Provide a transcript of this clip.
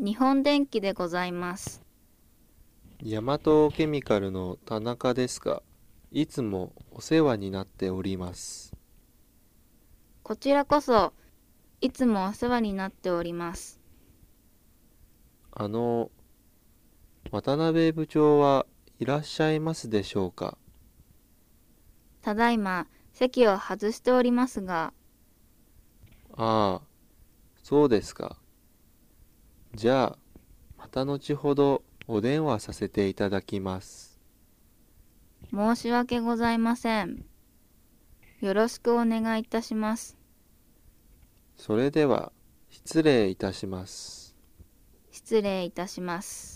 日本電機でございます。 ヤマトケミカルの田中ですが、いつもお世話になっております。 こちらこそ、いつもお世話になっております。 あの、渡辺部長はいらっしゃいますでしょうか。 ただいま、席を外しておりますが、 ああ、そうですか。じゃあ、また後ほどお電話させていただきます。 申し訳ございません。よろしくお願いいたします。 それでは、失礼いたします。 失礼いたします。